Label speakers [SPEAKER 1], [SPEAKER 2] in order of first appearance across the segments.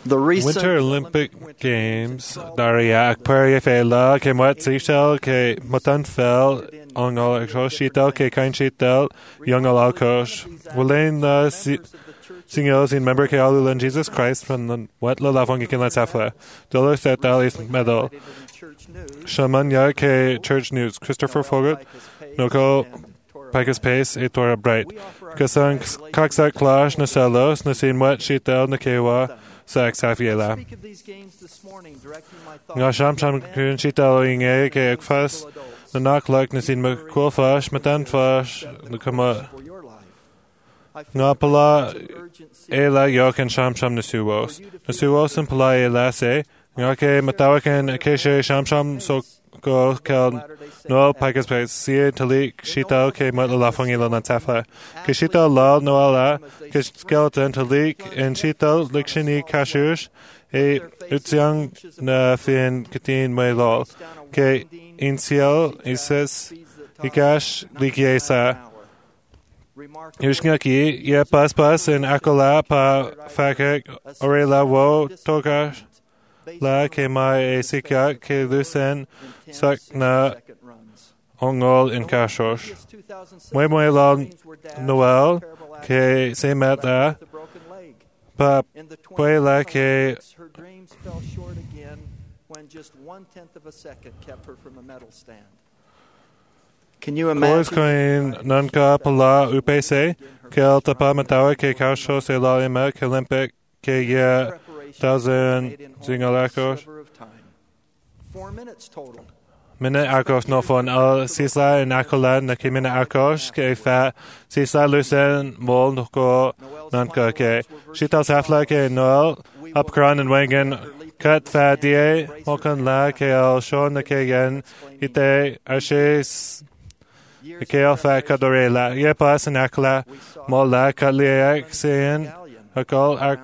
[SPEAKER 1] Winter Olympic Games daria aquaria fela ke mat sichel ke matan fel ongal shitel ke kain shitel young alkosh walain singles in member ke alulan Jesus Christ from the wet la lafongi kin latafla dollar set dalis medal shamanya ke church news Christopher Fogart noko Picus Pace et Tora Bright kasang kaksak clash na selos na sin wet shitel na kewa sa Xaviela. Nga sham kun shitel inge ke ekfas na naklak na sin makulfash matan fash na kama nga pala ela yok and sham na suwos and pala ela se nga ke matawakan akeshe sham so go kel no Picus Pace sie talik shitel ke matla lafongila na tafla ke shitel lal no ala ke skeleton talik and shitel likshini kashush e utsyang na fin katin may lol ke insiel ises ikash likiesa Yushngaki ye pas in akola pa fakek orela wo tokash la ke mai esika ke lusen sak na ongol in kashosh. Moi la Noel ke se meta pa puela ke
[SPEAKER 2] her dreams fell short again when just 1/10 of a second kept her from a medal stand. Can you imagine?
[SPEAKER 1] Kors koin nanka pala upese kel tapa matawa ke kasho se la ima ke Olympic ke ye 1000 zingalakos
[SPEAKER 2] 4 minutes total.
[SPEAKER 1] Minute akos no fon al sisla in akola na ke minute akos ke fa sisla lusen mol noko nanka ke shital safla ke noel upkran and wengen cut fa die mokan la ke al shon na ke yen ite ashes ke al fa kadorela ye pas in akola mol la kaliak sen akol ak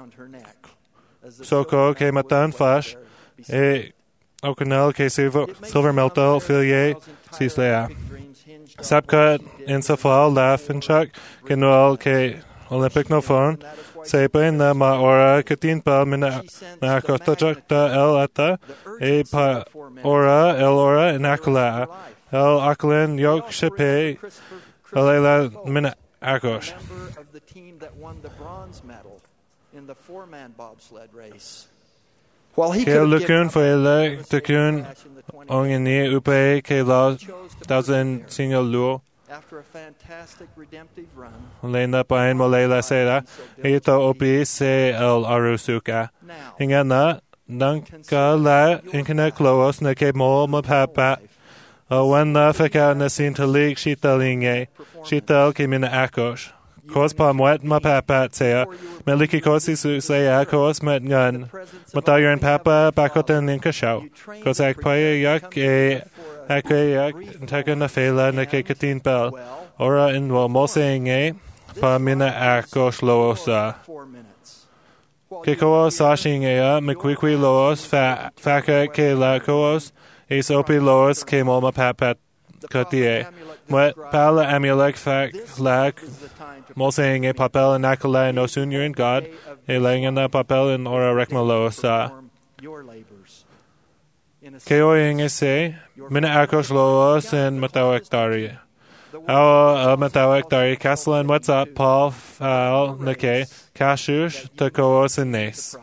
[SPEAKER 1] soko ke matan fash e Okanel ke silver melto filie sislea. Sapkat in safal laugh and chuck ke noel ke Olympic no phone. Sepa in the ma ora katin pa mina na kostochak ta el ata e pa ora el ora in akala el akalen yok shepe alela mina akosh.
[SPEAKER 2] Of the team that won the bronze medal in the 4-man bobsled race.
[SPEAKER 1] Ke lukun foele tekun ongeni upe ke la 1000 single luo.
[SPEAKER 2] After a fantastic redemptive run,
[SPEAKER 1] Lena pain molela seda ito opi se el arusuka. Ingana nanka la inkana close na ke mo mapapa. When na feka na sinta leak shitalinge shital ke mina akosh. Kos pa mwet ma papa tsea, meliki kosi su sea kos met ngan, matayon papa bakoten in kashaw, kos ak paya yak e akwe yak taka na fela na ke katin pel, ora in wo moseng e, pa mina akos loosa. Ke koos sashing ea, mekwikwi loos, faka ke la koos, e sopi loos ke moma papa katie. Mwet pala amulek fak lak, Mosing e papel in akala no sooner in God, e laying na papel in ora rekmalosa. Keoing ese, mina akos loos in matawek dari. Awa matawek dari kaslan what's up, Paul Fal nake, kashush, takoos in nes.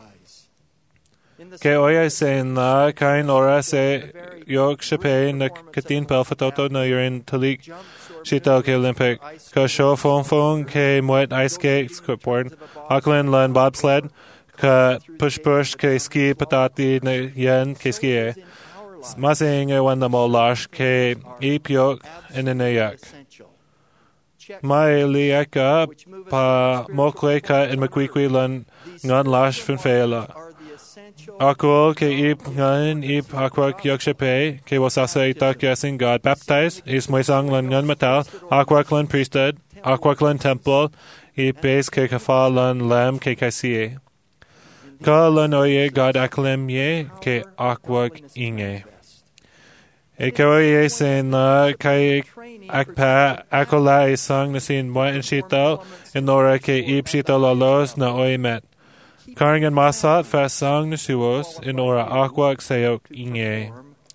[SPEAKER 1] Keoya se in la kain ora se yok shape na katin pel fatoto na yurin talik. Shital ke Olympic. Ka show phone ke mwet ice skate skateboard. Auckland lun bobsled. Ka push ke ski patati na yen ke ski. Masing e wan the molash ke ipyok in a yak. Mai liaka pa mokwe ka in makwikwi lun ngan lash fin feela. Aqua ke ip ngan ip aqua yakshape ke wasasa itak yasin God baptized is moisang lan ngan matal aqua clan priesthood aqua clan temple ip base ke kafa lan lam ke kasie ka lan oye God aklem ye ke aqua inge e ke oye sen la kai akpa akola isang nasin mo in shital in ora ke ip shital alos na oye met Karingan masat fasang nasuos in ora aquak sayok inge.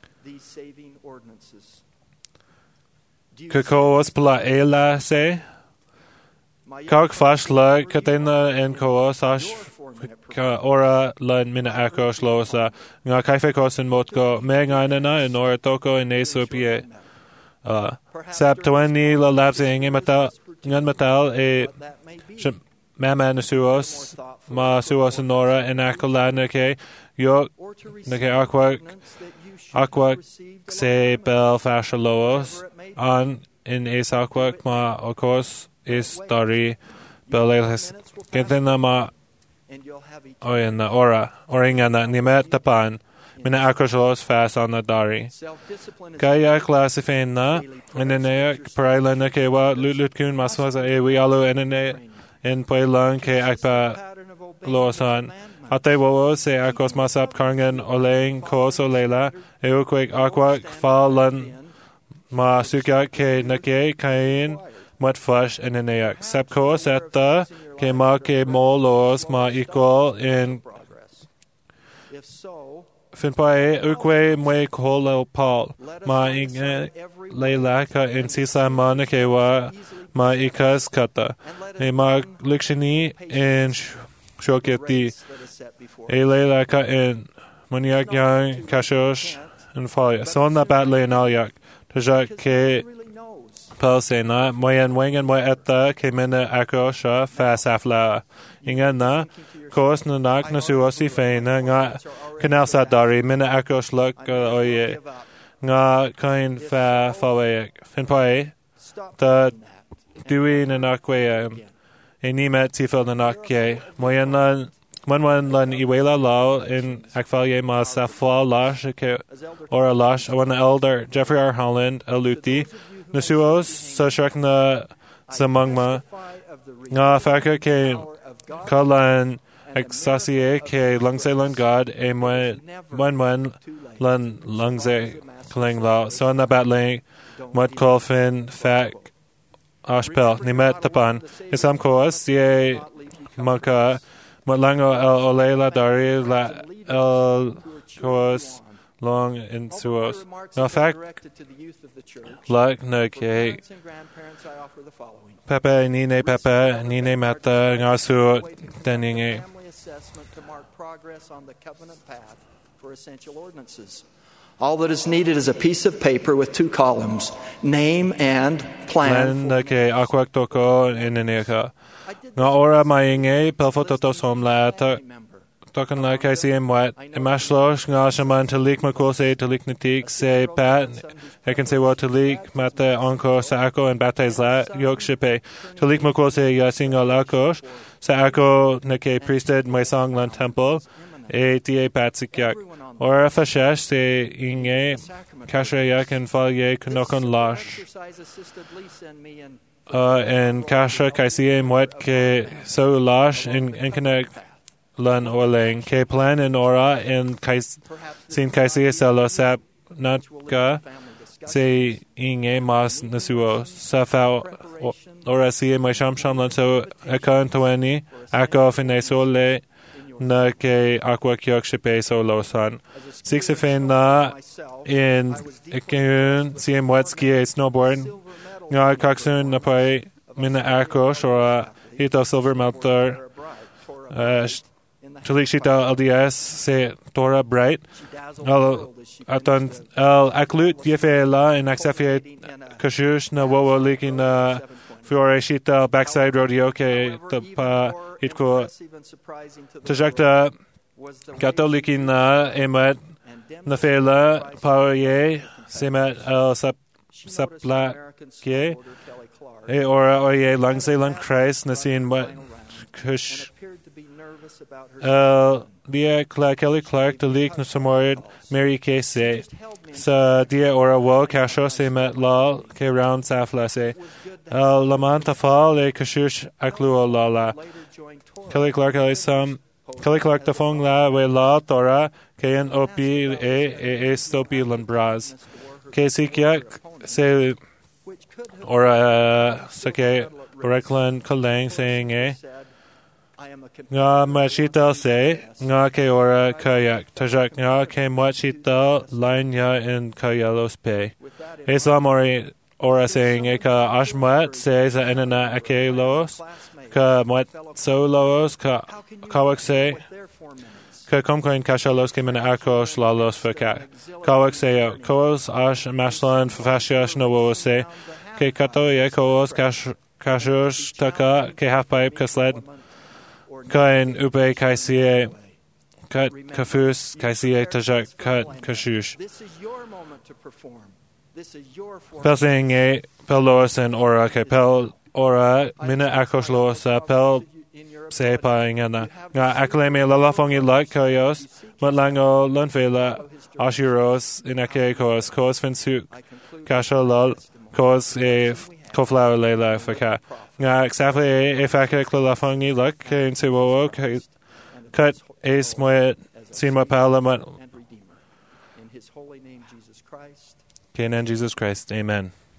[SPEAKER 1] Kakos pala ela se. Kag fash la katena en koos ash ka ora la mina akos losa nga kaifekos in motko me ngainana in ora toko in esopie. Sap tuani la labse inge matal ngan matal e mama nasuos ma suos in ora in akola nake yok nake aquak se bel fasha loos an in es aquak ma okos is dari beleles kentena ma oyena ora oringana nimet tapan mina akoslos fast on the dari kaya classifena enene parailana ke wa lutkun maswaza e wi alu enene en pailan ke akpa losan ate wo se akos masap karangan oleng koso lela e ukwek aqua falan ma sukya ke nake kain mat fash eneneak sepko setta ke ma ke molos ma equal in finpae ukwe mwe kolo paul ma inge leila ka in sisa mana ke wa ma ikas kata e ma likshini in shoketi e leila ka in maniak yang kashosh in falya son na batle in alyak taja ke Pelsena, moyen wengen mo etta ke mena akosha fas afla. Inga na, kos na nak na suosi feina nga kanal sa dari mena akos luk oye. Nga kain fa faweek. Finpae, ta dui na nakwe e nimet tifel na nakye. Moyen lan Manwan lan iwela lao in akvalye ma safwa lash ke ora lash awan elder Jeffrey R. Holland aluti nasuos sa shakna sa mangma nga faka ke kalan exasie ke langse lan god e man lan langse kling lao so na batling mat kolfin fak ashpel nimet tapan isam koas die maka Matlango el olela dari la el koos long in suos. No fact like no ke Pepe nine mata ngasu teninge.
[SPEAKER 2] All that is needed is a piece of paper with two columns, name and plan.
[SPEAKER 1] Plan ke aquak toko ineneka. Nga ora mainge pelfototo somla token la kasi emwat imashlosh nga shaman talik makose talik natik se pat ekan se wa talik mata onko sa ako and batay zla yok shipe talik makose yasinga lakosh sa ako nake priested moisang lan temple e tie patsikyak ora fashesh se inge kashrayak and falye kunokon lash en kasha kaisia mwet ke so lash in connect lan orlang ke plan in ora in sin kaisia selo sap natka se inge mas nasuo sa fa ora si mai sham lan so akon toani ako finesole na ke aqua kyok shipe so losan six na in ekun si mwet ski snowboard nga kaksun na pai mina akos or hito silver melter tulik shita LDS se tora bright aton aklut yefe la in aksafie kashush na wowo liki na fiore shita backside rodeo ke pa hitko tajakta katoliki na emat na fela paye semat el sapla ke e ora oye langse lang Christ na sin what kush dia Kelly Clark the leak na samorid Mary K se sa dia ora wo kasho se met la ke round safla se lamanta fall e kashush aklu la Kelly Clark Kelly Clark the fong la we la tora ke en opi e stopi lan bras ke sikyak se ora sake oreklan kalang saying Nga machital se, nga ke ora kayak, tajak nga ke machital lainya in kayalos pe. Islam ora saying eka ashmat se za enana ake los, ka mat so los, ka kawak se, ka komkoin kashalos ke mina akos lalos faka. Kawak se kos ash mashlan fashiash no se, ke kato ye kos kashus taka ke half pipe kasled. Kain ube kaisie kat kafus kaisie tajak kat kashush. Pelsing e pelos en ora ke pel ora mina akos losa pel se paingana. Nga akleme lalafongi lak kayos matlango lunfela ashiros inake kos finsuk kasha lal kos e koflau lela faka. Nga exactly e faka lalafongi lak in sewo kat es moet sima palamat. In Jesus Christ. Amen.